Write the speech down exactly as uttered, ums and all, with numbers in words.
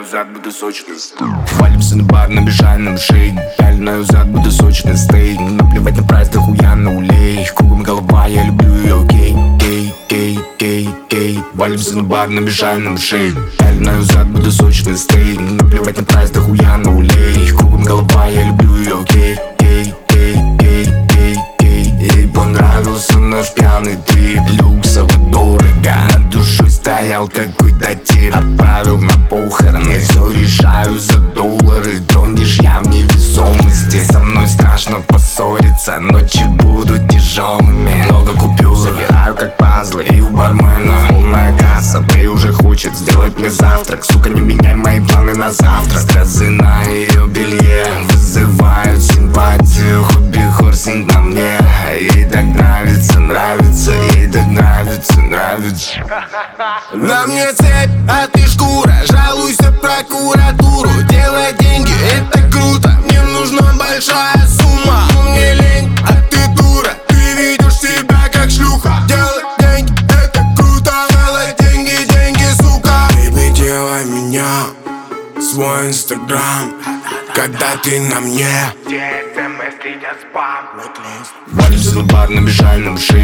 зад, буду сочный. Валимся на бар, набежаем на шею. Пяльную зад, буду сочный стейк. Наплевать на прайс, да хуя на улей. Кругом голова, я люблю ее, окей. Кей, кей, кей, кей. Валимся на бар, набежаем на шею. Пяльную зад, буду сочный стейк. Наплевать на прайс, да хуя на улей. Кругом голова, я люблю ее, окей. Кей, кей, кей, кей, кей. Ей понравился наш пьяный трип. Люксово дорого, над душой стоял какой-то тип. Отправил на похороны, я все решаю за доллары. Тонешь я в невесомости. Со мной страшно поссориться, ночи будут тяжелыми. Много купюр, забираю как пазлы. И у бармена полная касса. Ты уже хочет сделать мне завтрак. Сука, не меняй мои планы на завтра. Стразы на ее белье вызывают симпатию. Хобби хорсинг на мне. Ей так нравится, нравится. Ей так нравится, нравится. На мне цепь, а ты шкура. Жалуйся в прокуратуру. Делай деньги, это круто. Мне нужна большая сумма. Мне лень, а ты дура. Ты ведешь себя как шлюха. Делай деньги, это круто. Делай деньги, деньги, сука. Baby, делай меня свой инстаграм. Когда ты на мне, Валимся на бар, набежаем на шею.